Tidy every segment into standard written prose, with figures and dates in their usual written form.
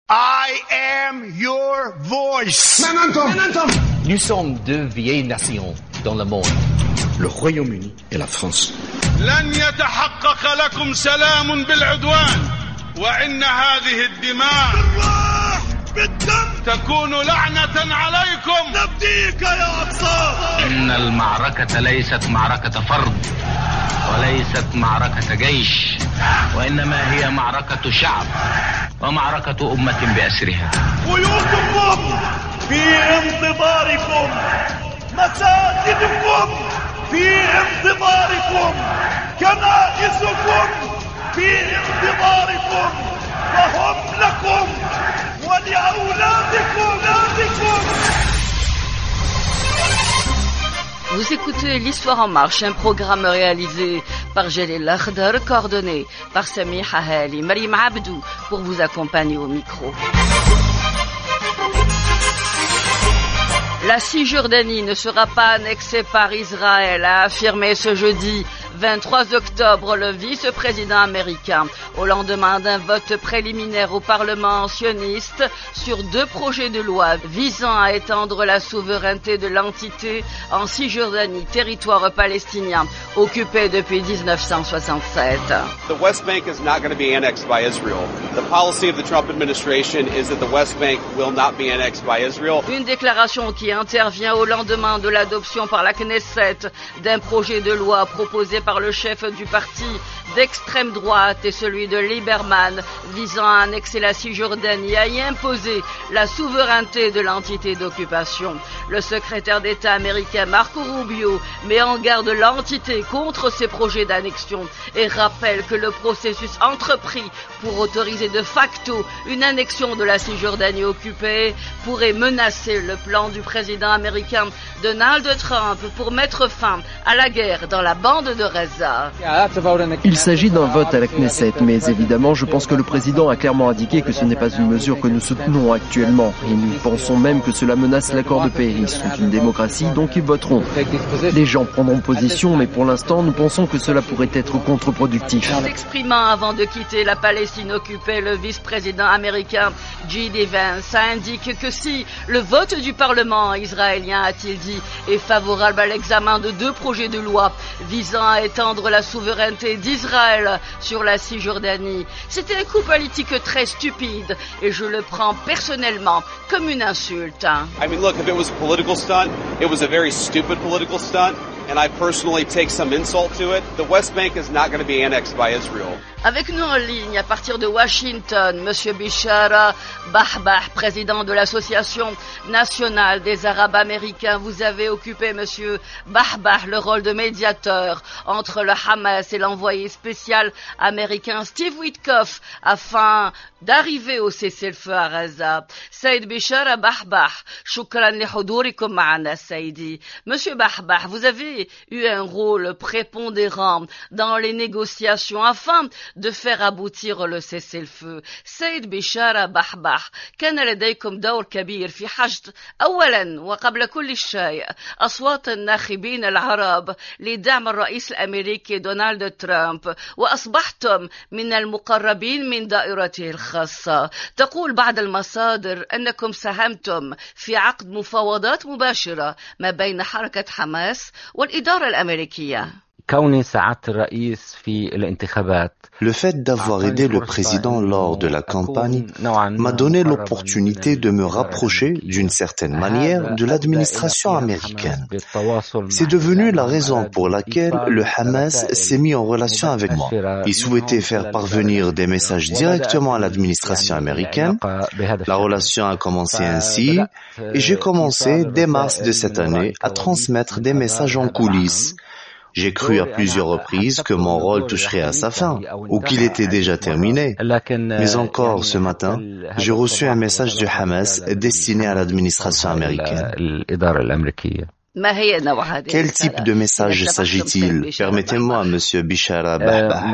I am your voice. Nous sommes deux vieilles nations dans le monde. Le Royaume-Uni et la France. لن يتحقق لكم سلام بالعدوان وإن هذه الدماء تكون لعنة عليكم. نبديك يا أقصى. إن المعركة ليست معركة فرد وليست معركة جيش وإنما هي معركة شعب ومعركة أمة بأسرها. بيوتكم في انتظاركم، مساجدكم في انتظاركم، كنائسكم في انتظاركم، فهم لكم ولأولادكم. Vous écoutez l'Histoire en marche, un programme réalisé par Jalil Akhdar, coordonné par Sami Hahali, Marim Abdou, pour vous accompagner au micro. La Cisjordanie ne sera pas annexée par Israël, a affirmé ce jeudi 23 octobre le vice-président américain, au lendemain d'un vote préliminaire au Parlement sioniste sur deux projets de loi visant à étendre la souveraineté de l'entité en Cisjordanie, territoire palestinien occupé depuis 1967. The West Bank is not going to be annexed by Israel. The policy of the Trump administration is that the West Bank will not be annexed by Israel. Une déclaration qui intervient au lendemain de l'adoption par la Knesset d'un projet de loi proposé par le chef du parti d'extrême droite et celui de Lieberman visant à annexer la Cisjordanie et à y imposer la souveraineté de l'entité d'occupation. Le secrétaire d'État américain Marco Rubio met en garde l'entité contre ces projets d'annexion et rappelle que le processus entrepris pour autoriser de facto une annexion de la Cisjordanie occupée pourrait menacer le plan du président américain Donald Trump pour mettre fin à la guerre dans la bande de Gaza. Il s'agit d'un vote à la Knesset, mais évidemment, je pense que le président a clairement indiqué que ce n'est pas une mesure que nous soutenons actuellement. Et nous pensons même que cela menace l'accord de paix. Ils sont une démocratie, donc ils voteront. Les gens prendront position, mais pour l'instant, nous pensons que cela pourrait être contre-productif. S'exprimant avant de quitter la Palestine occupée, le vice-président américain J.D. Vance indique que si le vote du Parlement israélien, a-t-il dit, est favorable à l'examen de deux projets de loi visant à étendre la souveraineté d'Israël sur la Cisjordanie, c'était un coup politique très stupide et je le prends personnellement comme une insulte. I mean, look, if it was a political stunt, it was a very stupid political stunt, and I personally take some insult to it. The West Bank is not going to be annexed by Israel. Avec nous en ligne, à partir de Washington, Monsieur Bishara Bahbah, président de l'Association nationale des Arabes américains. Vous avez occupé, Monsieur Bahbah, le rôle de médiateur entre le Hamas et l'envoyé spécial américain Steve Witkoff afin d'arriver au cessez-le-feu à Gaza. Saïd Bishara Bahbah, shukran li hudurikum ma'ana, Saïdi. Monsieur Bahbah, vous avez eu un rôle prépondérant dans les négociations afin de faire aboutir le cessez-le-feu. سيد بشارة بحبح كان لديكم دور كبير في حشد أولا وقبل كل شيء أصوات الناخبين العرب لدعم الرئيس الأمريكي دونالد ترامب وأصبحتم من المقربين من دائرته الخاصة. تقول بعض المصادر أنكم ساهمتم في عقد مفاوضات مباشرة ما بين حركة حماس والإدارة الأمريكية. Le fait d'avoir aidé le président lors de la campagne m'a donné l'opportunité de me rapprocher d'une certaine manière de l'administration américaine. C'est devenu la raison pour laquelle le Hamas s'est mis en relation avec moi. Il souhaitait faire parvenir des messages directement à l'administration américaine. La relation a commencé ainsi et j'ai commencé dès mars de cette année à transmettre des messages en coulisses. J'ai cru à plusieurs reprises que mon rôle toucherait à sa fin, ou qu'il était déjà terminé. Mais encore ce matin, j'ai reçu un message du Hamas destiné à l'administration américaine. Quel type de message s'agit-il? Permettez-moi, Monsieur Bishara Bahbah.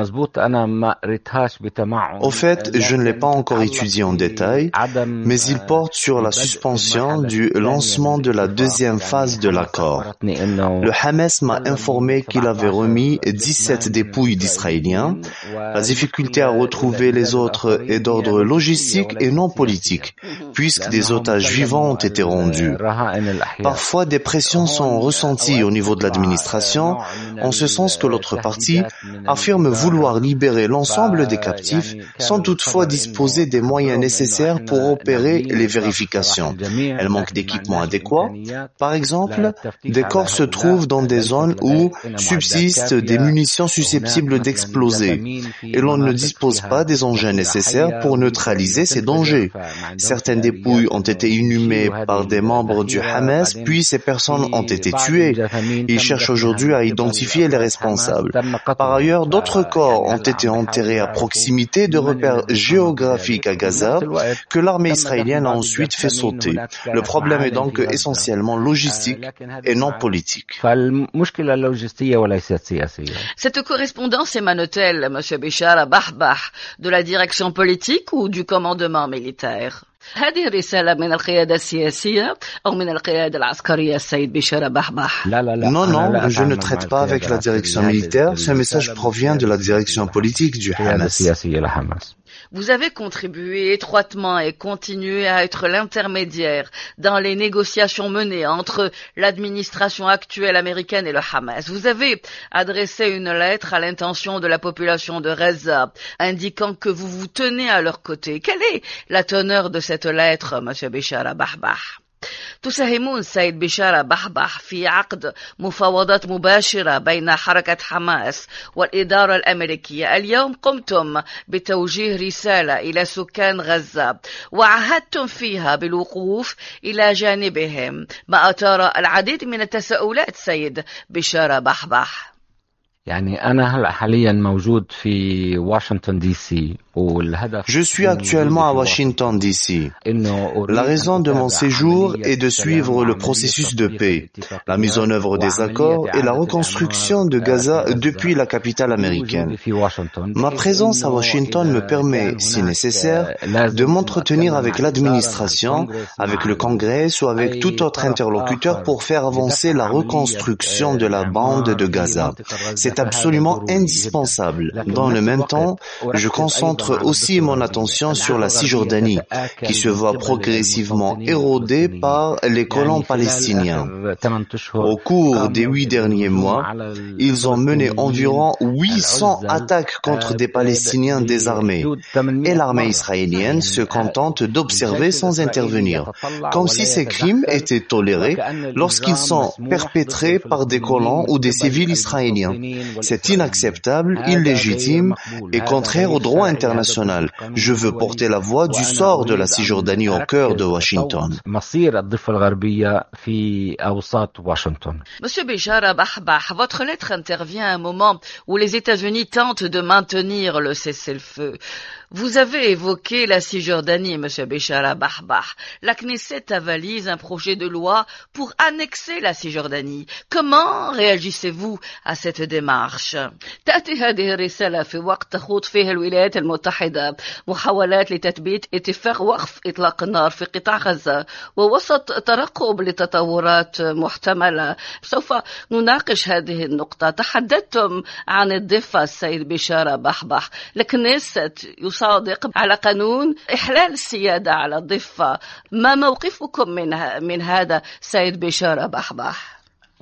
Au fait, je ne l'ai pas encore étudié en détail, mais il porte sur la suspension du lancement de la deuxième phase de l'accord. Le Hamas m'a informé qu'il avait remis 17 dépouilles d'Israéliens. La difficulté à retrouver les autres est d'ordre logistique et non politique, puisque des otages vivants ont été rendus. Parfois, des pressions sont ressenties au niveau de l'administration, en ce sens que l'autre partie affirme vouloir libérer l'ensemble des captifs sans toutefois disposer des moyens nécessaires pour opérer les vérifications. Elle manque d'équipements adéquats. Par exemple, des corps se trouvent dans des zones où subsistent des munitions susceptibles d'exploser et l'on ne dispose pas des engins nécessaires pour neutraliser ces dangers. Certaines dépouilles ont été inhumées par des membres du Hamas, puis ces personnes ont été tuées. Ils cherchent aujourd'hui à identifier les responsables. Par ailleurs, d'autres corps ont été enterrés à proximité de repères géographiques à Gaza que l'armée israélienne a ensuite fait sauter. Le problème est donc essentiellement logistique et non politique. Cette correspondance émane-t-elle, M. Bishara Bahbah, de la direction politique ou du commandement militaire? هذه رسالة من القيادة السياسية أو من القيادة العسكرية السيد بشارة بحبح. Non, je ne traite pas avec la direction militaire. Ce message provient de la direction politique du Hamas. Vous avez contribué étroitement et continué à être l'intermédiaire dans les négociations menées entre l'administration actuelle américaine et le Hamas. Vous avez adressé une lettre à l'intention de la population de Gaza, indiquant que vous vous tenez à leur côté. Quelle est la teneur de cette lettre, M. Bishara Bahbah? تساهمون سيد بشارة بحبح في عقد مفاوضات مباشرة بين حركة حماس والإدارة الأمريكية. اليوم قمتم بتوجيه رسالة إلى سكان غزة وعهدتم فيها بالوقوف إلى جانبهم، ما أثار العديد من التساؤلات سيد بشارة بحبح. Je suis actuellement à Washington, D.C. La raison de mon séjour est de suivre le processus de paix, la mise en œuvre des accords et la reconstruction de Gaza depuis la capitale américaine. Ma présence à Washington me permet, si nécessaire, de m'entretenir avec l'administration, avec le Congrès ou avec tout autre interlocuteur pour faire avancer la reconstruction de la bande de Gaza. C'est absolument indispensable. Dans le même temps, je concentre aussi mon attention sur la Cisjordanie, qui se voit progressivement érodée par les colons palestiniens. Au cours des 8 derniers mois, ils ont mené environ 800 attaques contre des Palestiniens désarmés, et l'armée israélienne se contente d'observer sans intervenir, comme si ces crimes étaient tolérés lorsqu'ils sont perpétrés par des colons ou des civils israéliens. C'est inacceptable, illégitime et contraire au droit international. Je veux porter la voix du sort de la Cisjordanie au cœur de Washington. Monsieur Bishara Bahbah, votre lettre intervient à un moment où les États-Unis tentent de maintenir le cessez-le-feu. Vous avez évoqué la Cisjordanie, Monsieur Bishara Bahbah. La Knesset avalise un projet de loi pour annexer la Cisjordanie. Comment réagissez-vous à cette démarche? تأتي هذه الرسالة في وقت تخوض فيه الولايات المتحدة محاولات لتثبيت اتفاق وقف إطلاق النار في قطاع غزة ووسط ترقب لتطورات محتملة. سوف نناقش هذه النقطة. تحدثتم عن الضفة السيد بشارة بحبح. الكنيست يصادق على قانون إحلال السيادة على الضفة. ما موقفكم من هذا سيد بشارة بحبح؟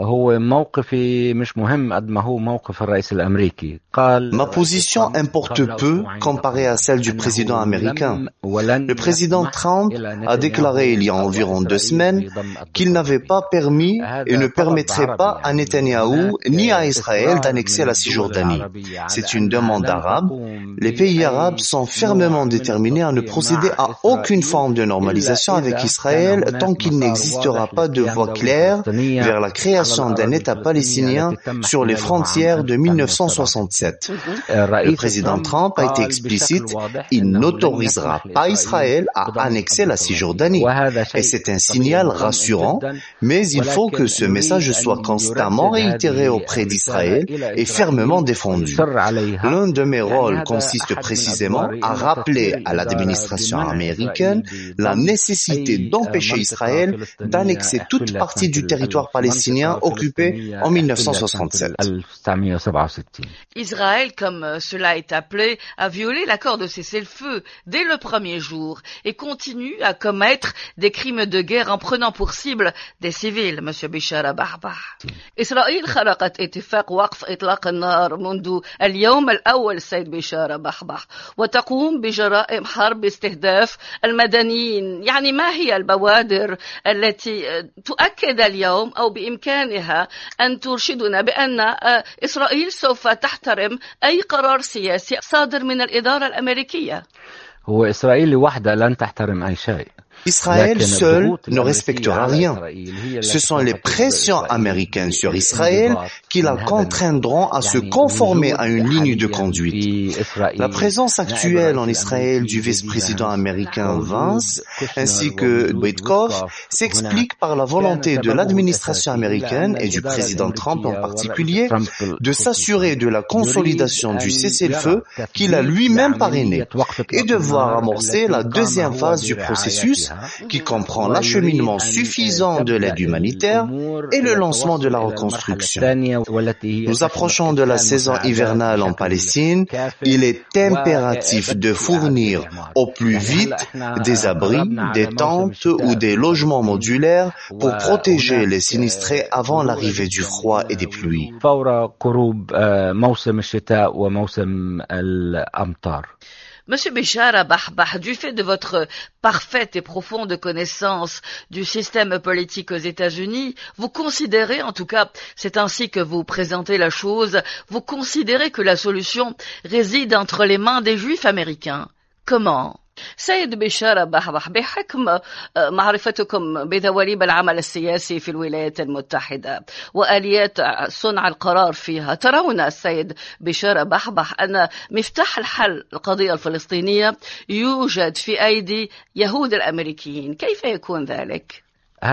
Ma position importe peu comparée à celle du président américain. Le président Trump a déclaré il y a environ 2 semaines qu'il n'avait pas permis et ne permettrait pas à Netanyahou ni à Israël d'annexer la Cisjordanie. C'est une demande arabe. Les pays arabes sont fermement déterminés à ne procéder à aucune forme de normalisation avec Israël tant qu'il n'existera pas de voie claire vers la création création d'un État palestinien sur les frontières de 1967. Le président Trump a été explicite, il n'autorisera pas Israël à annexer la Cisjordanie. Et c'est un signal rassurant, mais il faut que ce message soit constamment réitéré auprès d'Israël et fermement défendu. L'un de mes rôles consiste précisément à rappeler à l'administration américaine la nécessité d'empêcher Israël d'annexer toute partie du territoire palestinien occupé en 1967. Israël, comme cela est appelé, a violé l'accord de cessez-le-feu dès le premier jour et continue à commettre des crimes de guerre en prenant pour cible des civils, Monsieur Bishara Bahbah. إسرائيل خرقت اتفاق وقف إطلاق النار منذ اليوم الأول سيد بشارة بحبح وتقوم بجرائم حرب باستهداف المدنيين. يعني ما هي البوادر التي تؤكد اليوم أو بإمكانها أن ترشدنا بأن إسرائيل سوف تحترم أي قرار سياسي صادر من الإدارة الأمريكية؟ هو إسرائيل لوحدها لن تحترم أي شيء. Israël seul ne respectera rien. Ce sont les pressions américaines sur Israël qui la contraindront à se conformer à une ligne de conduite. La présence actuelle en Israël du vice-président américain Vance ainsi que Witkoff s'explique par la volonté de l'administration américaine et du président Trump en particulier de s'assurer de la consolidation du cessez-le-feu qu'il a lui-même parrainé et de voir amorcer la deuxième phase du processus qui comprend l'acheminement suffisant de l'aide humanitaire et le lancement de la reconstruction. Nous approchons de la saison hivernale en Palestine. Il est impératif de fournir au plus vite des abris, des tentes ou des logements modulaires pour protéger les sinistrés avant l'arrivée du froid et des pluies. Monsieur Bishara Bahbah, du fait de votre parfaite et profonde connaissance du système politique aux États-Unis, vous considérez, en tout cas, c'est ainsi que vous présentez la chose, vous considérez que la solution réside entre les mains des Juifs américains. Comment? سيد بشارة بحبح بحكم معرفتكم بدواليب العمل السياسي في الولايات المتحدة وآليات صنع القرار فيها، ترون السيد بشارة بحبح أن مفتاح الحل القضية الفلسطينية يوجد في أيدي يهود الأمريكيين، كيف يكون ذلك؟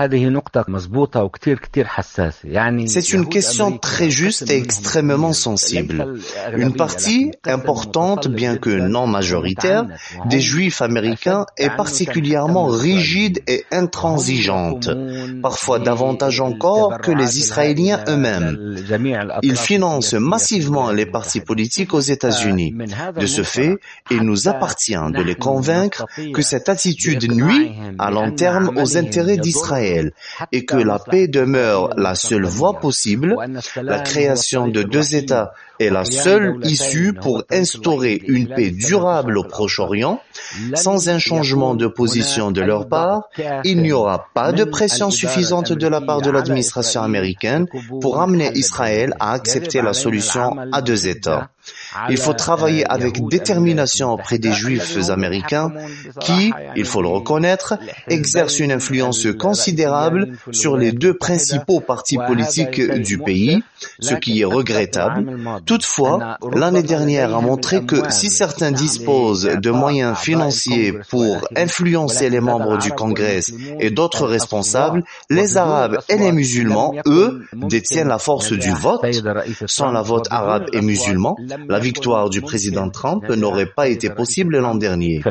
C'est une question très juste et extrêmement sensible. Une partie importante, bien que non majoritaire, des Juifs américains est particulièrement rigide et intransigeante, parfois davantage encore que les Israéliens eux-mêmes. Ils financent massivement les partis politiques aux États-Unis. De ce fait, il nous appartient de les convaincre que cette attitude nuit à long terme aux intérêts d'Israël et que la paix demeure la seule voie possible, la création de deux États est la seule issue pour instaurer une paix durable au Proche-Orient. Sans un changement de position de leur part, il n'y aura pas de pression suffisante de la part de l'administration américaine pour amener Israël à accepter la solution à deux États. Il faut travailler avec détermination auprès des Juifs américains qui, il faut le reconnaître, exercent une influence considérable sur les deux principaux partis politiques du pays, ce qui est regrettable. Toutefois, l'année dernière a montré que si certains disposent de moyens financiers pour influencer les membres du Congrès et d'autres responsables, les Arabes et les musulmans, eux, détiennent la force du vote. Sans la vote arabe et musulman, la victoire du président Trump n'aurait pas été possible l'an dernier.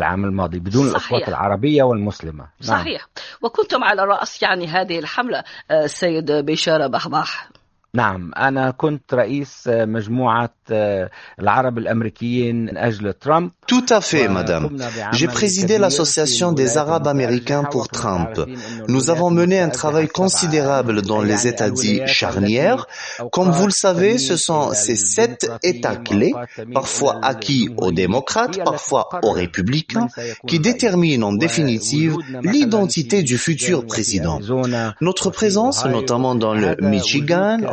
صحيح. وكنتم على رأس هذه الحملة سيد بشارة بحبح. نعم أنا كنت رئيس مجموعة العرب الأمريكيين من أجل ترامب. Tout à fait, madame. J'ai présidé l'association des Arabes américains pour Trump. Nous avons mené un travail considérable dans les États dits charnières. Comme vous le savez, ce sont ces 7 États clés, parfois acquis aux démocrates, parfois aux républicains, qui déterminent en définitive l'identité du futur président. Notre présence, notamment dans le Michigan, en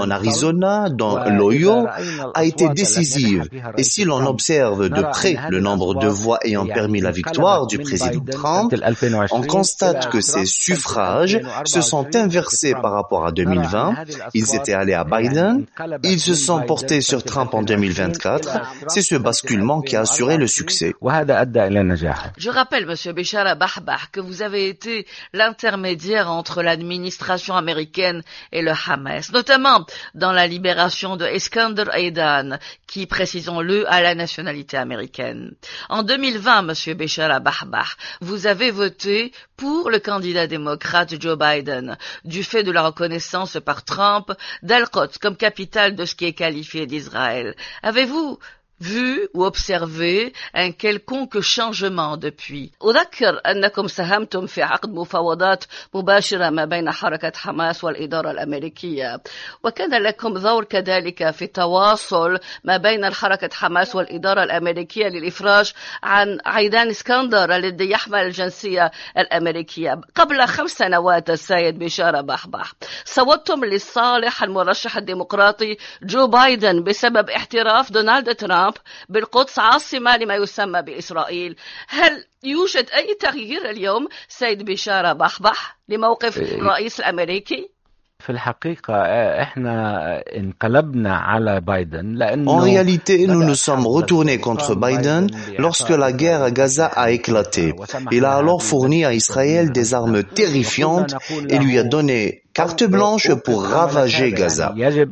en Arizona, dans l'Ohio, a été décisive. Et si l'on observe de près le nombre de voix ayant permis la victoire du président Trump, on constate que ces suffrages se sont inversés par rapport à 2020. Ils étaient allés à Biden, ils se sont portés sur Trump en 2024. C'est ce basculement qui a assuré le succès. Je rappelle, Monsieur Bishara Bahbah, que vous avez été l'intermédiaire entre l'administration américaine et le Hamas, notamment dans la libération de Iskander Aidan, qui, précisons-le, a la nationalité américaine. En 2020, Monsieur Bishara Bahbah, vous avez voté pour le candidat démocrate Joe Biden, du fait de la reconnaissance par Trump d'Al-Quds comme capitale de ce qui est qualifié d'Israël. Avez-vous vu ou observé un quelconque changement depuis؟ أذكر أنكم ساهمتم في عقد مفاوضات مباشرة ما بين حركة حماس والإدارة الأمريكية، وكان لكم دور كذلك في التواصل ما بين حركة حماس والإدارة الأمريكية للإفراج عن عيدان اسكندر الذي يحمل الجنسية الأمريكية. قبل 5 سنوات السيد بشارة بحبح صوتتم لصالح المرشح الديمقراطي جو بايدن بسبب احتراف دونالد ترامب بالقدس عاصمة لما يسمى بإسرائيل. هل يوجد أي تغيير اليوم سيد بشارة بحبح لموقف الرئيس الأمريكي؟ في الحقيقة احنا انقلبنا على بايدن لأنه En réalité, nous nous sommes retournés contre Biden lorsque la guerre à Gaza a éclaté. Il a alors fourni à Israël des armes terrifiantes et lui a donné carte blanche pour ravager Gaza.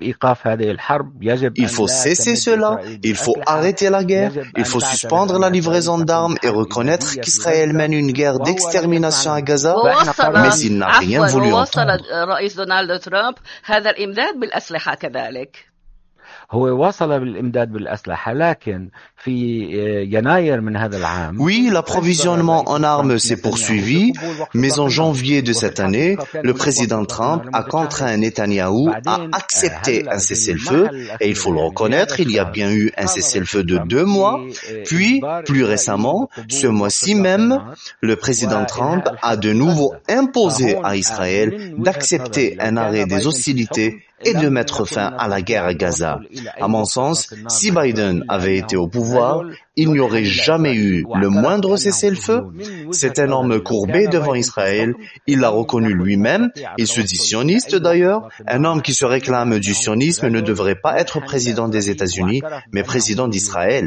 Il faut cesser cela, il faut arrêter la guerre, il faut suspendre la livraison d'armes et reconnaître qu'Israël mène une guerre d'extermination à Gaza, mais il n'a rien voulu entendre. هو وصل بالإمداد بالأسلحة لكن في يناير من هذا العام. Oui, l'approvisionnement en armes s'est poursuivi, mais en janvier de cette année, le président Trump a contraint Netanyahou à accepter un cessez-le-feu, et il faut le reconnaître, il y a bien eu un cessez-le-feu de 2 mois, puis, plus récemment, ce mois-ci même, le président Trump a de nouveau imposé à Israël d'accepter un arrêt des hostilités et de mettre fin à la guerre à Gaza. À mon sens, si Biden avait été au pouvoir, il n'y aurait jamais eu le moindre cessez-le-feu. C'est un homme courbé devant Israël. Il l'a reconnu lui-même. Il se dit sioniste d'ailleurs. Un homme qui se réclame du sionisme ne devrait pas être président des États-Unis, mais président d'Israël.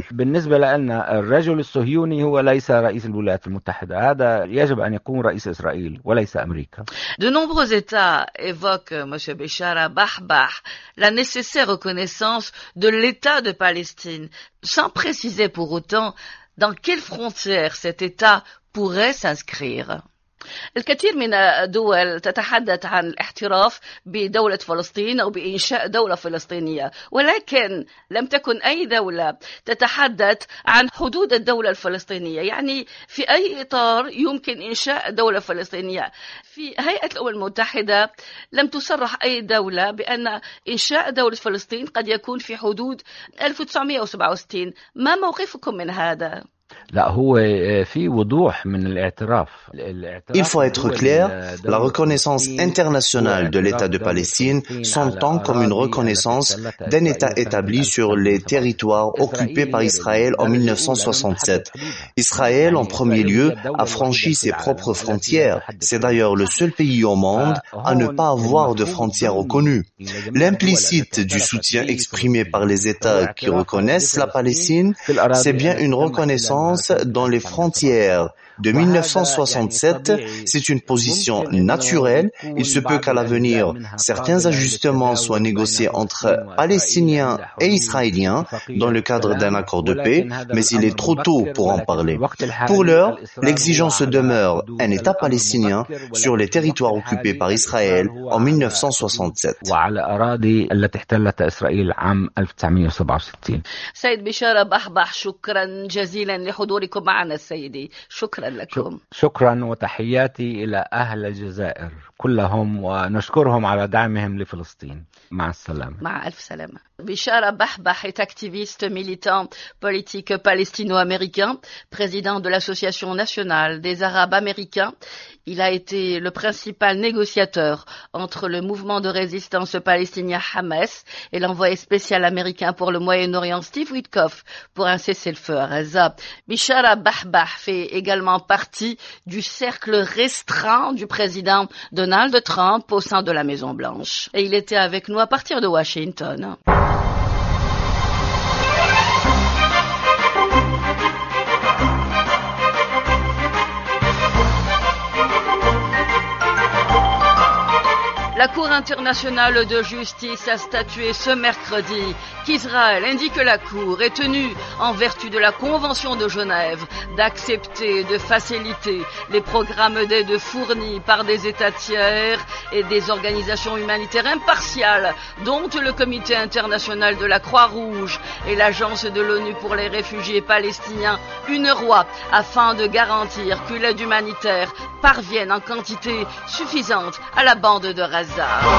De nombreux États évoquent, M. Bishara Bahbah, la nécessaire reconnaissance de l'État de Palestine, sans préciser pour autant dans quelles frontières cet État pourrait s'inscrire. الكثير من الدول تتحدث عن الاحتراف بدولة فلسطين أو بإنشاء دولة فلسطينية، ولكن لم تكن أي دولة تتحدث عن حدود الدولة الفلسطينية، يعني في أي إطار يمكن إنشاء دولة فلسطينية. في هيئة الأمم المتحدة لم تصرح أي دولة بأن إنشاء دولة فلسطين قد يكون في حدود 1967. ما موقفكم من هذا؟ Il faut être clair, la reconnaissance internationale de l'État de Palestine s'entend comme une reconnaissance d'un État établi sur les territoires occupés par Israël en 1967. Israël, en premier lieu, a franchi ses propres frontières. C'est d'ailleurs le seul pays au monde à ne pas avoir de frontières reconnues. L'implicite du soutien exprimé par les États qui reconnaissent la Palestine, c'est bien une reconnaissance dans les frontières de 1967, c'est une position naturelle. Il se peut qu'à l'avenir, certains ajustements soient négociés entre Palestiniens et Israéliens dans le cadre d'un accord de paix, mais il est trop tôt pour en parler. Pour l'heure, l'exigence demeure un État palestinien sur les territoires occupés par Israël en 1967. سيد بشارة بحبح، شكرا جزيلا لحضوركم معنا السيدي. شكرا. شكرا لكم. شكرا وتحياتي إلى أهل الجزائر كلهم ونشكرهم على دعمهم لفلسطين. مع السلامة. مع ألف سلامة. Bichara Bahbah est activiste militant politique palestino-américain, président de l'Association nationale des Arabes américains. Il a été le principal négociateur entre le mouvement de résistance palestinien Hamas et l'envoyé spécial américain pour le Moyen-Orient Steve Witkoff pour un cessez-le-feu à Gaza. Bichara Bahbah fait également partie du cercle restreint du président Donald Trump au sein de la Maison-Blanche. Et il était avec nous à partir de Washington. La Cour internationale de justice a statué ce mercredi qu'Israël, indique la Cour, est tenu, en vertu de la Convention de Genève, d'accepter, de faciliter les programmes d'aide fournis par des États tiers et des organisations humanitaires impartiales, dont le Comité international de la Croix-Rouge et l'Agence de l'ONU pour les réfugiés palestiniens, UNRWA, afin de garantir que l'aide humanitaire parvienne en quantité suffisante à la bande de Gaza.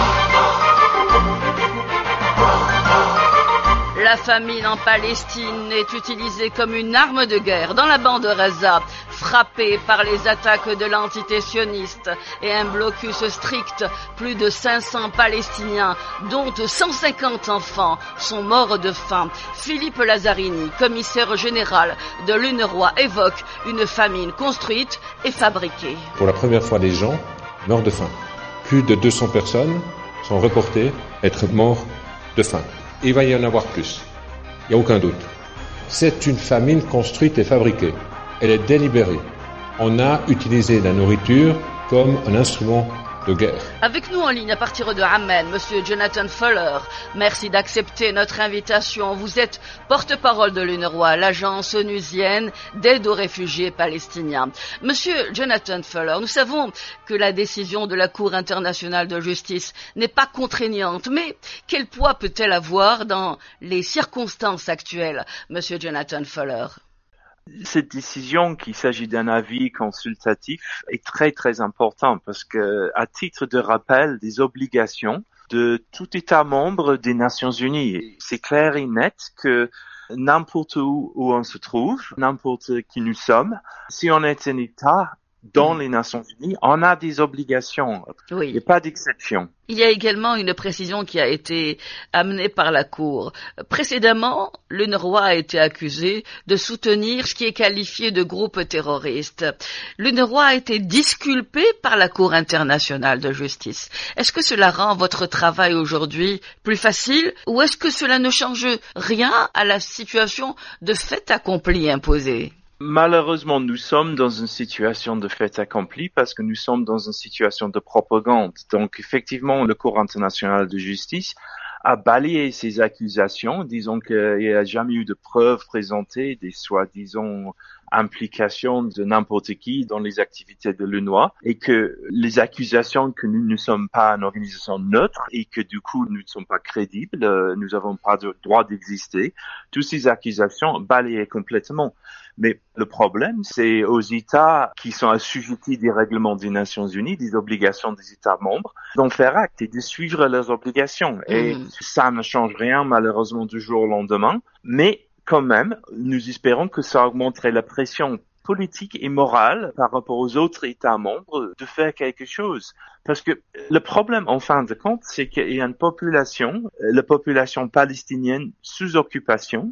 La famine en Palestine est utilisée comme une arme de guerre dans la bande de Gaza, frappée par les attaques de l'entité sioniste et un blocus strict. Plus de 500 Palestiniens, dont 150 enfants, sont morts de faim. Philippe Lazzarini, commissaire général de l'UNRWA, évoque une famine construite et fabriquée. Pour la première fois, les gens meurent de faim. Plus de 200 personnes sont reportées être mortes de faim. Il va y en avoir plus. Il n'y a aucun doute. C'est une famine construite et fabriquée. Elle est délibérée. On a utilisé la nourriture comme un instrument de guerre. Avec nous en ligne à partir de Amman, Monsieur Jonathan Fuller, merci d'accepter notre invitation. Vous êtes porte-parole de l'UNRWA, l'agence onusienne d'aide aux réfugiés palestiniens. Monsieur Jonathan Fuller, nous savons que la décision de la Cour internationale de justice n'est pas contraignante, mais quel poids peut-elle avoir dans les circonstances actuelles, Monsieur Jonathan Fuller? Cette décision, qu'il s'agit d'un avis consultatif, est très très importante parce que, à titre de rappel des obligations de tout État membre des Nations Unies, c'est clair et net que n'importe où on se trouve, n'importe qui nous sommes, si on est un État dans les Nations Unies, on a des obligations. Oui. Il n'y a pas d'exception. Il y a également une précision qui a été amenée par la Cour. Précédemment, l'UNRWA a été accusée de soutenir ce qui est qualifié de groupe terroriste. L'UNRWA a été disculpée par la Cour internationale de justice. Est-ce que cela rend votre travail aujourd'hui plus facile ou est-ce que cela ne change rien à la situation de fait accompli imposée? Malheureusement, nous sommes dans une situation de fait accompli parce que nous sommes dans une situation de propagande. Donc, effectivement, le Cour international de justice a balayé ces accusations, disons qu'il n'y a jamais eu de preuves présentées des soi-disant implications de n'importe qui dans les activités de l'UNRWA et que les accusations que nous ne sommes pas une organisation neutre et que du coup nous ne sommes pas crédibles, nous n'avons pas de droit d'exister, toutes ces accusations balayées complètement. Mais le problème, c'est aux États qui sont assujettis des règlements des Nations Unies, des obligations des États membres, d'en faire acte et de suivre leurs obligations. Et ça ne change rien, malheureusement, du jour au lendemain. Mais quand même, nous espérons que ça augmenterait la pression politique et morale par rapport aux autres États membres de faire quelque chose. Parce que le problème, en fin de compte, c'est qu'il y a une population, la population palestinienne sous occupation,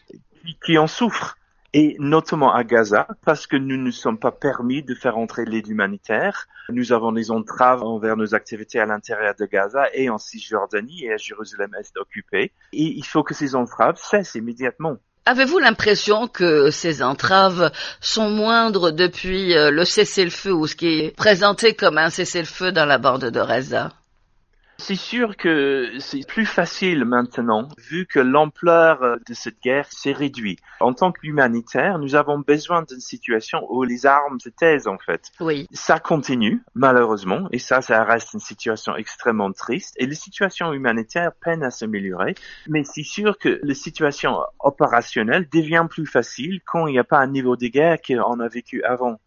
qui en souffre. Et notamment à Gaza, parce que nous ne sommes pas permis de faire entrer l'aide humanitaire. Nous avons des entraves envers nos activités à l'intérieur de Gaza et en Cisjordanie et à Jérusalem-Est occupée. Et il faut que ces entraves cessent immédiatement. Avez-vous l'impression que ces entraves sont moindres depuis le cessez-le-feu ou ce qui est présenté comme un cessez-le-feu dans la bande de Gaza? C'est sûr que c'est plus facile maintenant, vu que l'ampleur de cette guerre s'est réduite. En tant qu'humanitaire, nous avons besoin d'une situation où les armes se taisent, en fait. Oui. Ça continue, malheureusement, et ça reste une situation extrêmement triste. Et la situation humanitaire peine à s'améliorer, mais c'est sûr que la situation opérationnelle devient plus facile quand il n'y a pas un niveau de guerre qu'on a vécu avant.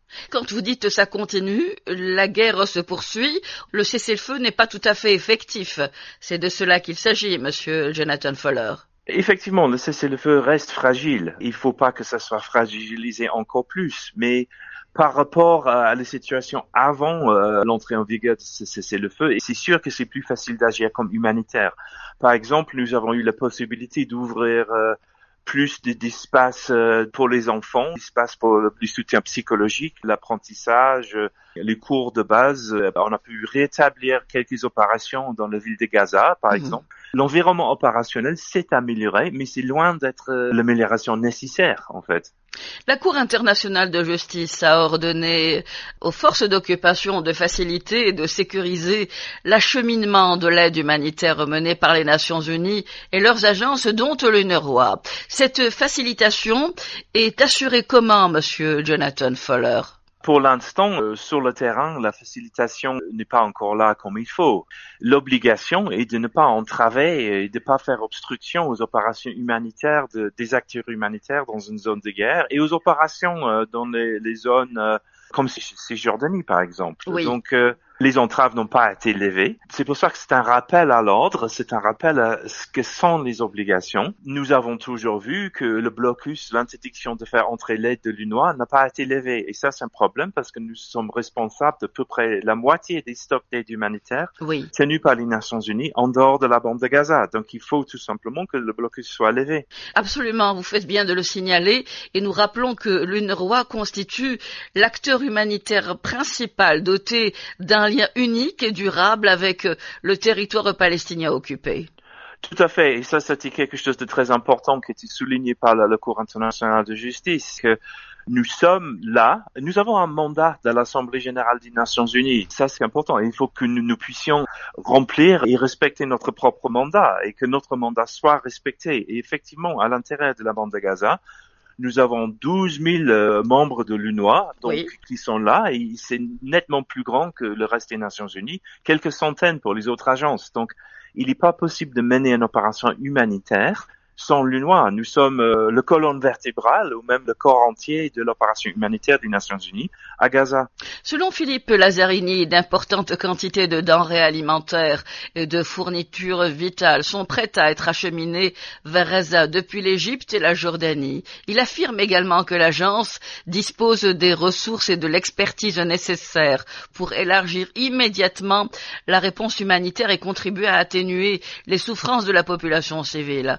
Quand vous dites ça continue, la guerre se poursuit, le cessez-le-feu n'est pas tout à fait effectif. C'est de cela qu'il s'agit, monsieur Jonathan Fowler. Effectivement, le cessez-le-feu reste fragile. Il ne faut pas que ça soit fragilisé encore plus, mais par rapport à la situation avant l'entrée en vigueur de ce cessez-le-feu, et c'est sûr que c'est plus facile d'agir comme humanitaire. Par exemple, nous avons eu la possibilité d'ouvrir plus d'espace pour les enfants, d'espace pour le soutien psychologique, l'apprentissage, les cours de base. On a pu rétablir quelques opérations dans la ville de Gaza, par exemple. L'environnement opérationnel s'est amélioré, mais c'est loin d'être l'amélioration nécessaire, en fait. La Cour internationale de justice a ordonné aux forces d'occupation de faciliter et de sécuriser l'acheminement de l'aide humanitaire menée par les Nations Unies et leurs agences, dont l'UNRWA. Cette facilitation est assurée comment, monsieur Jonathan Fowler? Pour l'instant, sur le terrain, la facilitation n'est pas encore là comme il faut. L'obligation est de ne pas entraver et de ne pas faire obstruction aux opérations humanitaires des acteurs humanitaires dans une zone de guerre et aux opérations dans les zones comme Cisjordanie, par exemple. Oui. Donc, les entraves n'ont pas été levées. C'est pour ça que c'est un rappel à l'ordre, c'est un rappel à ce que sont les obligations. Nous avons toujours vu que le blocus, l'interdiction de faire entrer l'aide de l'UNRWA n'a pas été levée. Et ça, c'est un problème parce que nous sommes responsables de peu près la moitié des stocks d'aide humanitaire tenus par les Nations Unies en dehors de la bande de Gaza. Donc, il faut tout simplement que le blocus soit levé. Absolument, vous faites bien de le signaler. Et nous rappelons que l'UNRWA constitue l'acteur humanitaire principal doté d'un lien unique et durable avec le territoire palestinien occupé. Tout à fait, et ça c'était quelque chose de très important qui a été souligné par la Cour internationale de justice, que nous sommes là, nous avons un mandat de l'Assemblée générale des Nations unies, ça c'est important, il faut que nous puissions remplir et respecter notre propre mandat, et que notre mandat soit respecté, et effectivement, à l'intérieur de la bande de Gaza, nous avons 12 000 membres de l'UNRWA qui sont là et c'est nettement plus grand que le reste des Nations Unies, quelques centaines pour les autres agences. Donc, il n'est pas possible de mener une opération humanitaire sans l'UNRWA. Nous sommes le colonne vertébrale ou même le corps entier de l'opération humanitaire des Nations Unies à Gaza. Selon Philippe Lazzarini, d'importantes quantités de denrées alimentaires et de fournitures vitales sont prêtes à être acheminées vers Gaza depuis l'Égypte et la Jordanie. Il affirme également que l'agence dispose des ressources et de l'expertise nécessaires pour élargir immédiatement la réponse humanitaire et contribuer à atténuer les souffrances de la population civile.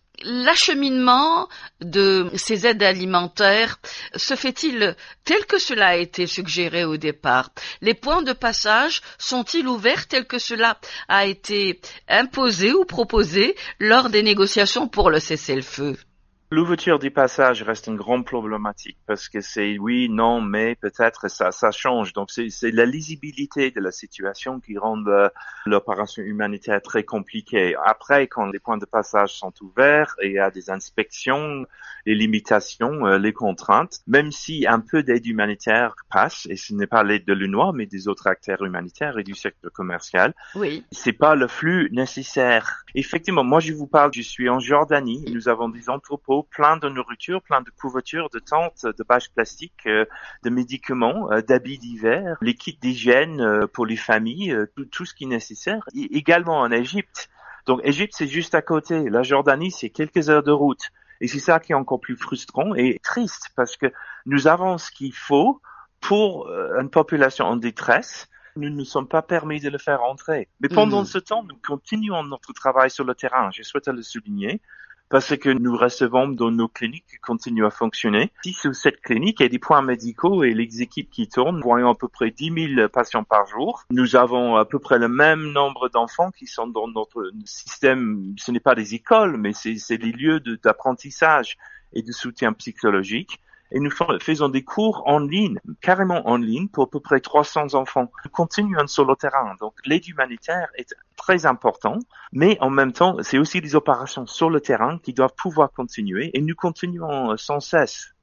L'acheminement de ces aides alimentaires se fait-il tel que cela a été suggéré au départ? Les points de passage sont-ils ouverts tel que cela a été imposé ou proposé lors des négociations pour le cessez-le-feu? L'ouverture du passage reste une grande problématique parce que c'est oui, non, mais peut-être ça change. Donc c'est la lisibilité de la situation qui rend l'opération humanitaire très compliquée. Après, quand les points de passage sont ouverts et il y a des inspections, les limitations, les contraintes, même si un peu d'aide humanitaire passe, et ce n'est pas l'aide de l'UNRWA, mais des autres acteurs humanitaires et du secteur commercial, c'est pas le flux nécessaire. Effectivement, moi je vous parle, je suis en Jordanie, nous avons des entrepôts plein de nourriture, plein de couvertures, de tentes, de bâches plastiques, de médicaments, d'habits d'hiver, les kits d'hygiène pour les familles, tout ce qui est nécessaire. Et également en Égypte. Donc Égypte, c'est juste à côté. La Jordanie, c'est quelques heures de route. Et c'est ça qui est encore plus frustrant et triste parce que nous avons ce qu'il faut pour une population en détresse. Nous ne sommes pas permis de le faire entrer. Mais pendant ce temps, nous continuons notre travail sur le terrain. Je souhaite le souligner. Parce que nous recevons dans nos cliniques qui continuent à fonctionner. Si sur cette clinique, il y a des points médicaux et les équipes qui tournent, nous voyons à peu près 10 000 patients par jour. Nous avons à peu près le même nombre d'enfants qui sont dans notre système. Ce n'est pas des écoles, mais c'est des lieux d'apprentissage et de soutien psychologique. Et nous faisons des cours en ligne, carrément en ligne, pour à peu près 300 enfants. Nous continuons sur le terrain. Donc, l'aide humanitaire est très important, mais en même temps, c'est aussi des opérations sur le terrain qui doivent pouvoir continuer, et nous continuons sans cesse.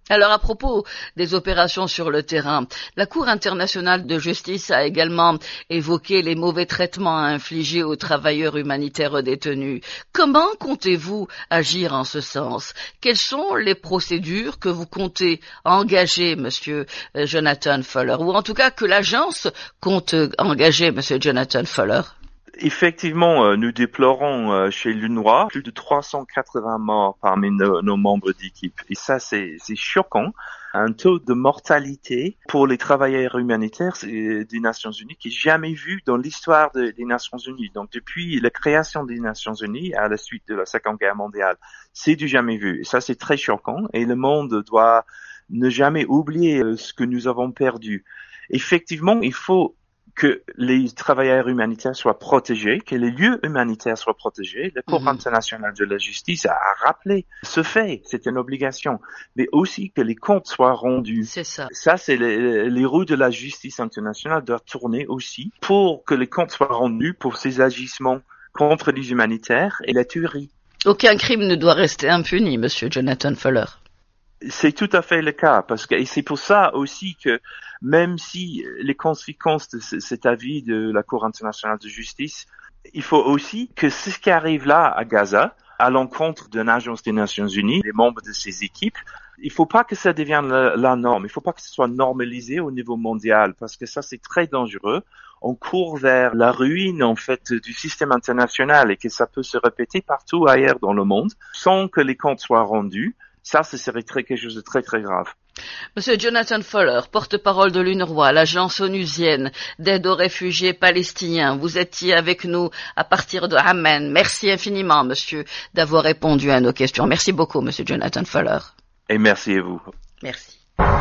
Alors à propos des opérations sur le terrain, la Cour internationale de justice a également évoqué les mauvais traitements infligés aux travailleurs humanitaires détenus. Comment comptez-vous agir en ce sens? Quelles sont les procédures que vous comptez engager, Monsieur Jonathan Fuller, ou en tout cas que l'agence compte engager, Monsieur Jonathan Fuller? Effectivement, nous déplorons chez l'UNRWA plus de 380 morts parmi nos membres d'équipe. Et ça, c'est choquant. Un taux de mortalité pour les travailleurs humanitaires des Nations Unies qui n'est jamais vu dans l'histoire des Nations Unies. Donc, depuis la création des Nations Unies à la suite de la Seconde Guerre mondiale, c'est du jamais vu. Et ça, c'est très choquant. Et le monde doit ne jamais oublier ce que nous avons perdu. Effectivement, il faut que les travailleurs humanitaires soient protégés, que les lieux humanitaires soient protégés. La Cour internationale de la justice a rappelé ce fait, c'est une obligation, mais aussi que les comptes soient rendus. C'est ça. Ça, c'est les roues de la justice internationale doivent tourner aussi pour que les comptes soient rendus pour ces agissements contre les humanitaires et la tuerie. Aucun crime ne doit rester impuni, Monsieur Jonathan Fuller. C'est tout à fait le cas, et c'est pour ça aussi que même si les conséquences de cet avis de la Cour internationale de justice, il faut aussi que ce qui arrive là à Gaza, à l'encontre d'une agence des Nations Unies, les membres de ces équipes, il faut pas que ça devienne la norme, il faut pas que ce soit normalisé au niveau mondial, parce que ça c'est très dangereux. On court vers la ruine en fait du système international et que ça peut se répéter partout ailleurs dans le monde sans que les comptes soient rendus. Ça, ce serait quelque chose de très, très grave. Monsieur Jonathan Fuller, porte-parole de l'UNRWA, l'agence onusienne d'aide aux réfugiés palestiniens. Vous étiez avec nous à partir de Amman. Merci infiniment, monsieur, d'avoir répondu à nos questions. Merci beaucoup, monsieur Jonathan Fuller. Et merci à vous. Merci.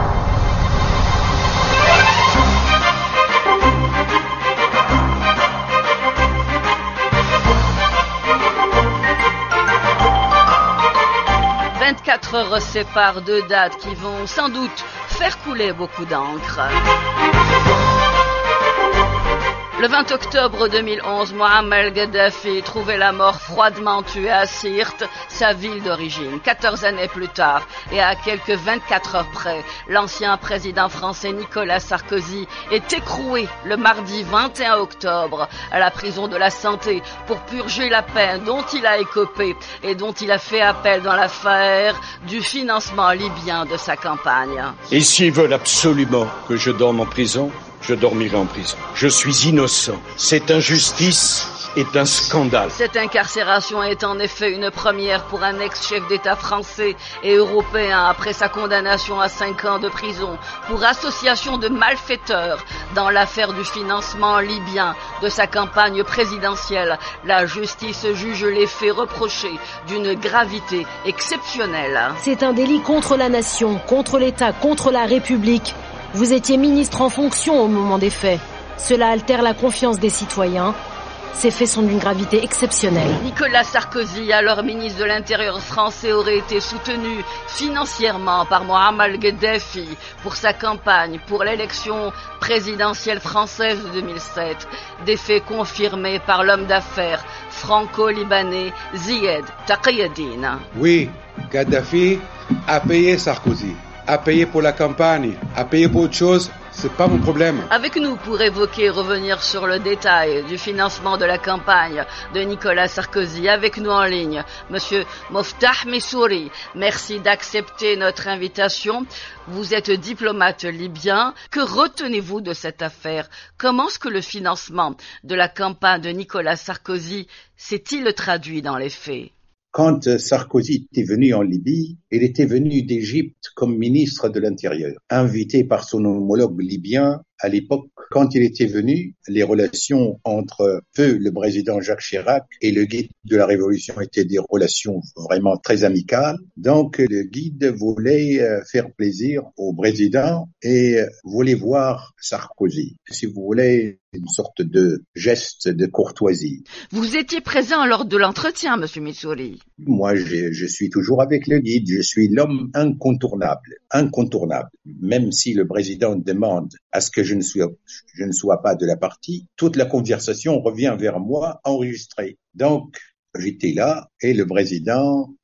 Quatre heures séparent deux dates qui vont sans doute faire couler beaucoup d'encre. Le 20 octobre 2011, Muammar Kadhafi trouvait la mort froidement tué à Sirte, sa ville d'origine. 14 années plus tard, et à quelques 24 heures près, l'ancien président français Nicolas Sarkozy est écroué le mardi 21 octobre à la prison de la Santé pour purger la peine dont il a écopé et dont il a fait appel dans l'affaire du financement libyen de sa campagne. Et s'ils veulent absolument que je dorme en prison, je dormirai en prison. Je suis innocent. Cette injustice est un scandale. Cette incarcération est en effet une première pour un ex-chef d'État français et européen après sa condamnation à 5 ans de prison pour association de malfaiteurs dans l'affaire du financement libyen de sa campagne présidentielle. La justice juge les faits reprochés d'une gravité exceptionnelle. C'est un délit contre la nation, contre l'État, contre la République. Vous étiez ministre en fonction au moment des faits. Cela altère la confiance des citoyens. Ces faits sont d'une gravité exceptionnelle. Nicolas Sarkozy, alors ministre de l'Intérieur français, aurait été soutenu financièrement par Muammar Kadhafi pour sa campagne pour l'élection présidentielle française de 2007. Des faits confirmés par l'homme d'affaires franco-libanais Zied Taqiyuddin. Oui, Kadhafi a payé Sarkozy. À payer pour la campagne, à payer pour autre chose, c'est pas mon problème. Avec nous pour évoquer et revenir sur le détail du financement de la campagne de Nicolas Sarkozy, avec nous en ligne, monsieur Moftah Missouri. Merci d'accepter notre invitation. Vous êtes diplomate libyen. Que retenez-vous de cette affaire? Comment est-ce que le financement de la campagne de Nicolas Sarkozy s'est-il traduit dans les faits? Quand Sarkozy était venu en Libye, il était venu d'Égypte comme ministre de l'Intérieur, invité par son homologue libyen. À l'époque, quand il était venu, les relations entre le président Jacques Chirac et le guide de la Révolution étaient des relations vraiment très amicales. Donc, le guide voulait faire plaisir au président et voulait voir Sarkozy. Si vous voulez, une sorte de geste de courtoisie. Vous étiez présent lors de l'entretien, monsieur Missouri. Moi, je suis toujours avec le guide. Je suis l'homme incontournable. Même si le président demande à ce que je ne sois pas de la partie, toute la conversation revient vers moi enregistrée. Donc, j'étais là et le président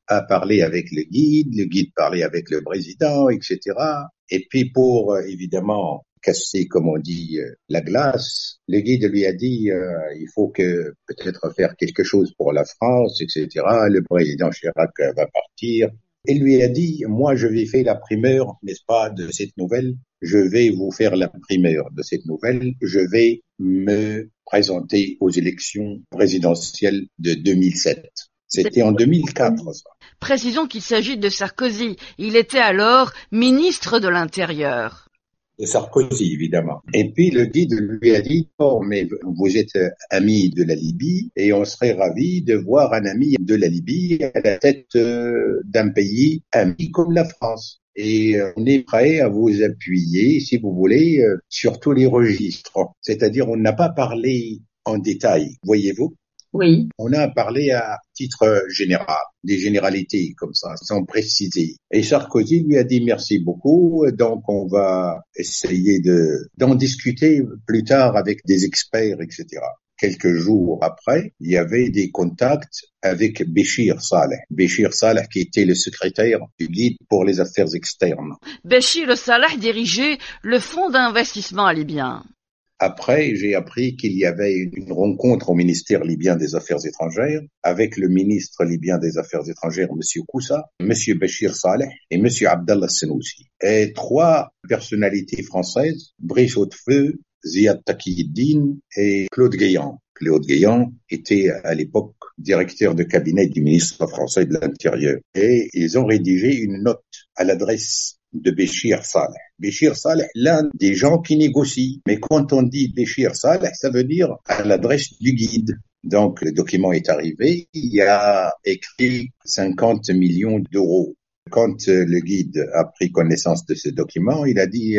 a parlé avec le guide parlait avec le président, etc. Et puis pour, évidemment, casser, comme on dit, la glace, le guide lui a dit il faut que peut-être faire quelque chose pour la France, etc. Le président Chirac va partir. Il lui a dit, moi je vais faire la primeur, n'est-ce pas, de cette nouvelle. Je vais vous faire la primeur de cette nouvelle. Je vais me présenter aux élections présidentielles de 2007. C'était en 2004, ça. Précisons qu'il s'agit de Sarkozy. Il était alors ministre de l'Intérieur. De Sarkozy, évidemment. Et puis le guide lui a dit, oh, mais vous êtes ami de la Libye et on serait ravi de voir un ami de la Libye à la tête d'un pays ami comme la France. Et on est prêt à vous appuyer, si vous voulez, sur tous les registres. C'est-à-dire, on n'a pas parlé en détail, voyez-vous? Oui. On a parlé à titre général, des généralités comme ça, sans préciser. Et Sarkozy lui a dit merci beaucoup, donc on va essayer d'en discuter plus tard avec des experts, etc. Quelques jours après, il y avait des contacts avec Béchir Saleh. Béchir Saleh qui était le secrétaire du guide pour les affaires externes. Béchir Saleh dirigeait le fonds d'investissement libyen. Après, j'ai appris qu'il y avait une rencontre au ministère libyen des Affaires étrangères avec le ministre libyen des Affaires étrangères, M. Koussa, M. Béchir Saleh et M. Abdallah Senoussi. Et 3 personnalités françaises, Brice Hautefeux, Ziad Taqiyuddin et Claude Guéant. Claude Guéant était à l'époque directeur de cabinet du ministre français de l'Intérieur. Et ils ont rédigé une note à l'adresse de Béchir Saleh. Béchir Saleh, l'un des gens qui négocient. Mais quand on dit Béchir Saleh, ça veut dire à l'adresse du guide. Donc le document est arrivé, il y a écrit 50 millions d'euros. Quand le guide a pris connaissance de ce document, il a dit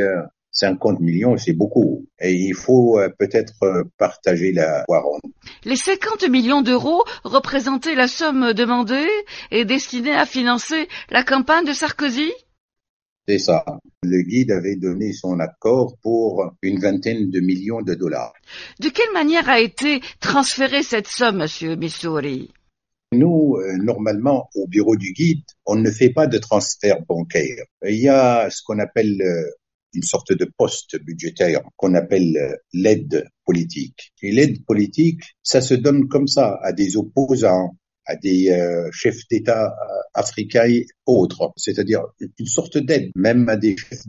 50 millions, c'est beaucoup. Et il faut peut-être partager la poire ronde. Les 50 millions d'euros représentaient la somme demandée et destinée à financer la campagne de Sarkozy? C'est ça. Le guide avait donné son accord pour une vingtaine de millions de dollars. De quelle manière a été transférée cette somme, Monsieur Missouri? Nous, normalement, au bureau du guide, on ne fait pas de transfert bancaire. Il y a ce qu'on appelle une sorte de poste budgétaire qu'on appelle l'aide politique. Et l'aide politique, ça se donne comme ça à des opposants, à des chefs d'État africains et autres, c'est-à-dire une sorte d'aide, même à des chefs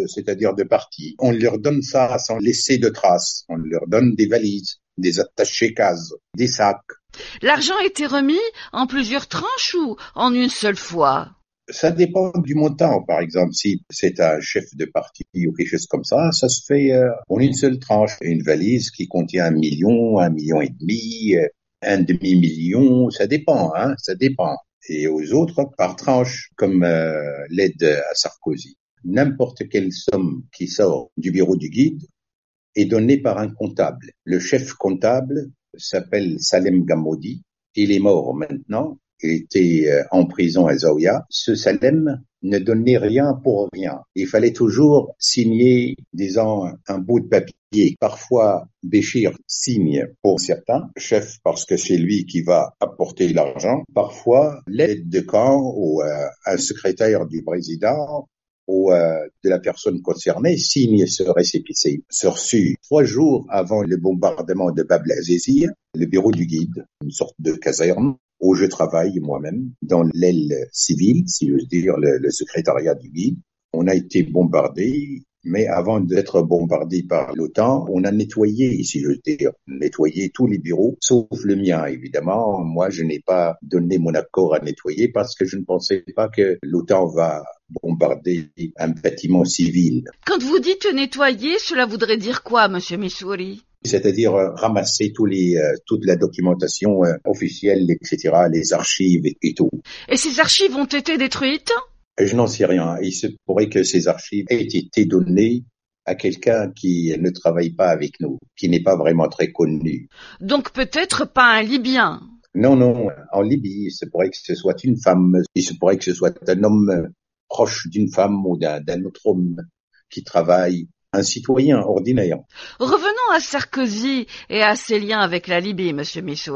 de partis. On leur donne ça sans laisser de traces. On leur donne des valises, des attachés-cases, des sacs. L'argent a été remis en plusieurs tranches ou en une seule fois? Ça dépend du montant. Par exemple, si c'est un chef de parti ou quelque chose comme ça, ça se fait en une seule tranche. Une valise qui contient 1 million, 1,5 million, un demi-million, ça dépend, ça dépend. Et aux autres, par tranche, comme l'aide à Sarkozy. N'importe quelle somme qui sort du bureau du guide est donnée par un comptable. Le chef comptable s'appelle Salem Gamoudi. Il est mort maintenant. Il était en prison à Zaouïa. Ce Salem ne donnait rien pour rien. Il fallait toujours signer, disons, un bout de papier. Parfois, Béchir signe pour certains chefs parce que c'est lui qui va apporter l'argent. Parfois, l'aide de camp ou un secrétaire du président ou de la personne concernée signe ce récépissé. Ce reçu 3 jours avant le bombardement de Bab el-Azizi, le bureau du guide, une sorte de caserne, où je travaille moi-même, dans l'aile civile, si j'ose dire, le secrétariat du guide. On a été bombardé, mais avant d'être bombardé par l'OTAN, on a nettoyé, si j'ose dire, nettoyé tous les bureaux, sauf le mien, évidemment. Moi, je n'ai pas donné mon accord à nettoyer parce que je ne pensais pas que l'OTAN va bombarder un bâtiment civil. Quand vous dites nettoyer, cela voudrait dire quoi, Monsieur Missouri? C'est-à-dire ramasser toute la documentation officielle, etc., les archives et tout. Et ces archives ont été détruites? Je n'en sais rien. Il se pourrait que ces archives aient été données à quelqu'un qui ne travaille pas avec nous, qui n'est pas vraiment très connu. Donc peut-être pas un Libyen? Non. En Libye, il se pourrait que ce soit une femme, il se pourrait que ce soit un homme proche d'une femme ou d'un autre homme qui travaille. Un citoyen ordinaire. Revenons à Sarkozy et à ses liens avec la Libye, Monsieur Missouri.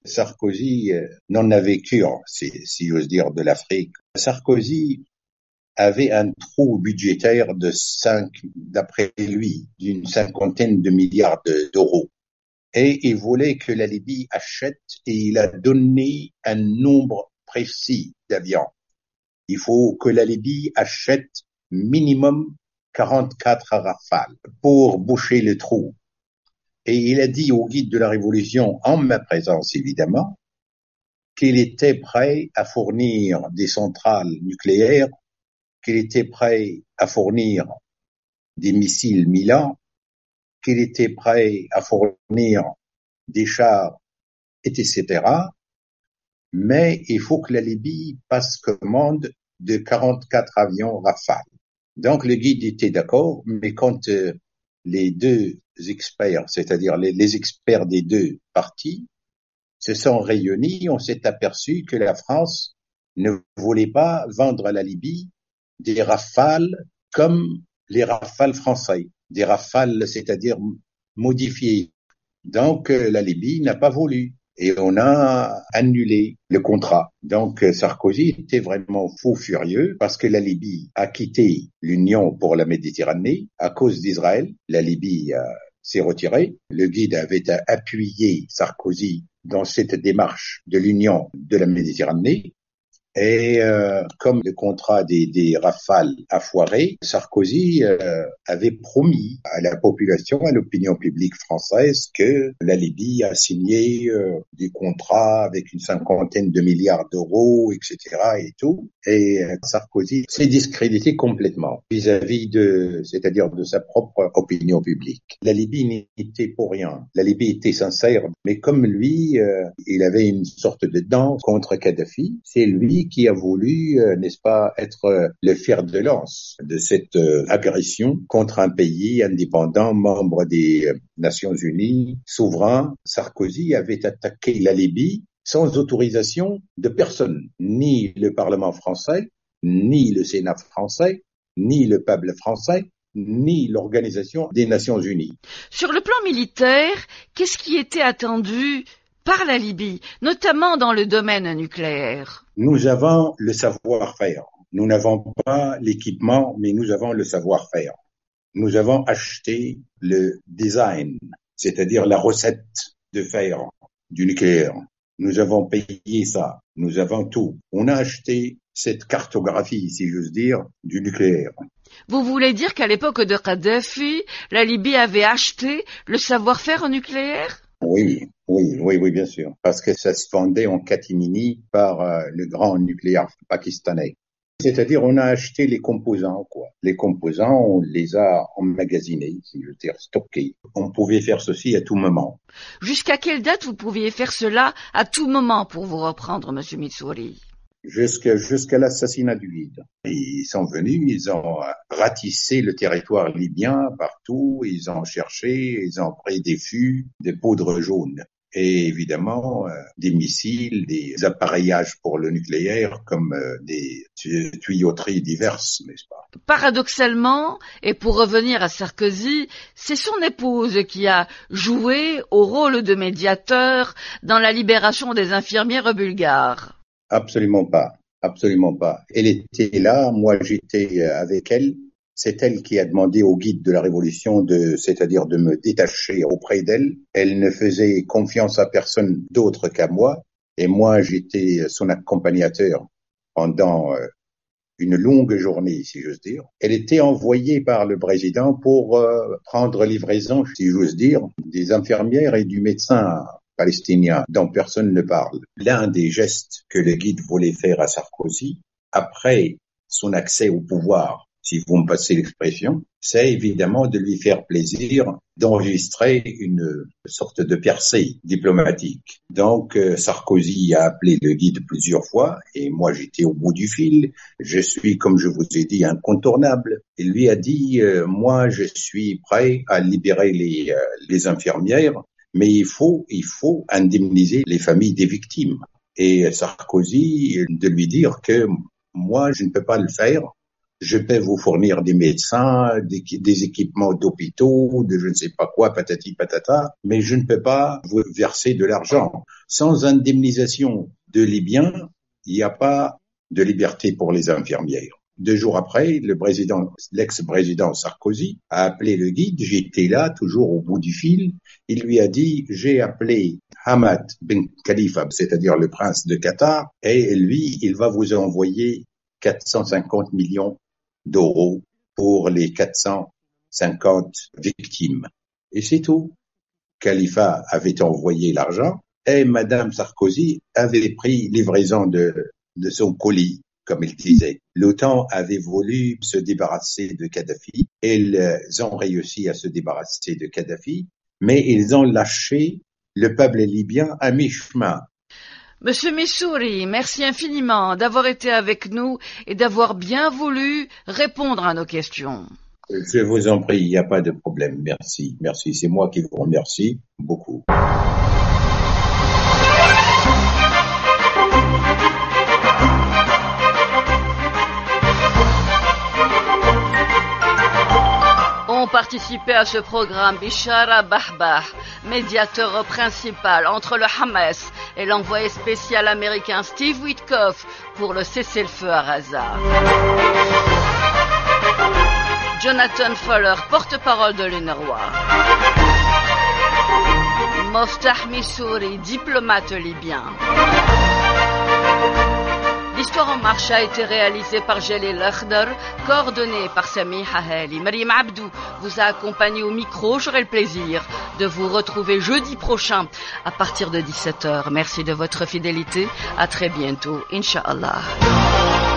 Sarkozy n'en avait cure, si j'ose dire, de l'Afrique. Sarkozy avait un trou budgétaire d'après lui, d'une 50aine de milliards d'euros. Et il voulait que la Libye achète, et il a donné un nombre précis d'avions. Il faut que la Libye achète minimum 44 Rafales pour boucher le trou. Et il a dit au guide de la Révolution, en ma présence évidemment, qu'il était prêt à fournir des centrales nucléaires, qu'il était prêt à fournir des missiles Milan, qu'il était prêt à fournir des chars, etc. Mais il faut que la Libye passe commande de 44 avions Rafale. Donc le guide était d'accord, mais quand les deux experts, c'est-à-dire les experts des deux parties, se sont réunis, on s'est aperçu que la France ne voulait pas vendre à la Libye des Rafales comme les Rafales français, des Rafales, c'est-à-dire modifiés. Donc la Libye n'a pas voulu. Et on a annulé le contrat. Donc Sarkozy était vraiment fou furieux parce que la Libye a quitté l'Union pour la Méditerranée à cause d'Israël. La Libye s'est retirée. Le guide avait appuyé Sarkozy dans cette démarche de l'Union de la Méditerranée. Et comme le contrat des Rafales a foiré, Sarkozy avait promis à la population, à l'opinion publique française, que la Libye a signé des contrats avec une 50aine de milliards d'euros, etc. et tout. Et Sarkozy s'est discrédité complètement vis-à-vis c'est-à-dire de sa propre opinion publique. La Libye n'était pour rien. La Libye était sincère, mais comme lui, il avait une sorte de danse contre Kadhafi. C'est lui qui a voulu, n'est-ce pas, être le fer de lance de cette agression contre un pays indépendant, membre des Nations Unies, souverain. Sarkozy avait attaqué la Libye sans autorisation de personne, ni le Parlement français, ni le Sénat français, ni le peuple français, ni l'Organisation des Nations Unies. Sur le plan militaire, qu'est-ce qui était attendu par la Libye, notamment dans le domaine nucléaire? Nous avons le savoir-faire. Nous n'avons pas l'équipement, mais nous avons le savoir-faire. Nous avons acheté le design, c'est-à-dire la recette de faire du nucléaire. Nous avons payé ça. Nous avons tout. On a acheté cette cartographie, si j'ose dire, du nucléaire. Vous voulez dire qu'à l'époque de Kadhafi, la Libye avait acheté le savoir-faire nucléaire? Oui, bien sûr. Parce que ça se vendait en catimini par le grand nucléaire pakistanais. C'est-à-dire, on a acheté les composants, quoi. Les composants, on les a emmagasinés, si je veux dire, stockés. On pouvait faire ceci à tout moment. Jusqu'à quelle date vous pouviez faire cela à tout moment, pour vous reprendre, Monsieur Mitsouri? Jusqu'à l'assassinat du guide. Ils sont venus, ils ont ratissé le territoire libyen partout, ils ont cherché, ils ont pris des fûts, des poudres jaunes. Et évidemment, des missiles, des appareillages pour le nucléaire, comme des tuyauteries diverses, n'est-ce pas? Paradoxalement, et pour revenir à Sarkozy, c'est son épouse qui a joué au rôle de médiateur dans la libération des infirmières bulgares. Absolument pas, absolument pas. Elle était là, moi j'étais avec elle. C'est elle qui a demandé au guide de la Révolution c'est-à-dire de me détacher auprès d'elle. Elle ne faisait confiance à personne d'autre qu'à moi. Et moi, j'étais son accompagnateur pendant une longue journée, si j'ose dire. Elle était envoyée par le président pour prendre livraison, si j'ose dire, des infirmières et du médecin palestinien dont personne ne parle. L'un des gestes que le guide voulait faire à Sarkozy, après son accès au pouvoir, si vous me passez l'expression, c'est évidemment de lui faire plaisir d'enregistrer une sorte de percée diplomatique. Donc Sarkozy a appelé le guide plusieurs fois et moi j'étais au bout du fil. Je suis, comme je vous ai dit, incontournable. Il lui a dit moi je suis prêt à libérer les infirmières, mais il faut indemniser les familles des victimes. Et Sarkozy de lui dire que moi je ne peux pas le faire je peux vous fournir des médecins, des équipements d'hôpitaux, de je ne sais pas quoi, patati patata, mais je ne peux pas vous verser de l'argent. Sans indemnisation de Libyens, il n'y a pas de liberté pour les infirmières. 2 jours après, l'ex-président Sarkozy a appelé le guide, j'étais là, toujours au bout du fil, il lui a dit, j'ai appelé Hamad Ben Khalifa, c'est-à-dire le prince de Qatar, et lui, il va vous envoyer 450 millions d'euros pour les 450 victimes. Et c'est tout. Khalifa avait envoyé l'argent et Madame Sarkozy avait pris livraison de son colis, comme il disait. L'OTAN avait voulu se débarrasser de Kadhafi. Ils ont réussi à se débarrasser de Kadhafi, mais ils ont lâché le peuple libyen à mi-chemin. Monsieur Missouri, merci infiniment d'avoir été avec nous et d'avoir bien voulu répondre à nos questions. Je vous en prie, il n'y a pas de problème. Merci. Merci. C'est moi qui vous remercie beaucoup. Ont participé à ce programme Bishara Bahbah, médiateur principal entre le Hamas et l'envoyé spécial américain Steve Witkoff pour le cessez-le-feu à Gaza. Jonathan Fowler, porte-parole de l'UNRWA. Moftah Missouri, diplomate libyen. L'Histoire en marche a été réalisée par Jalil Akhdar, coordonnée par Sami Hahali. Mariam Abdou vous a accompagné au micro. J'aurai le plaisir de vous retrouver jeudi prochain à partir de 17h. Merci de votre fidélité. À très bientôt, Inch'Allah.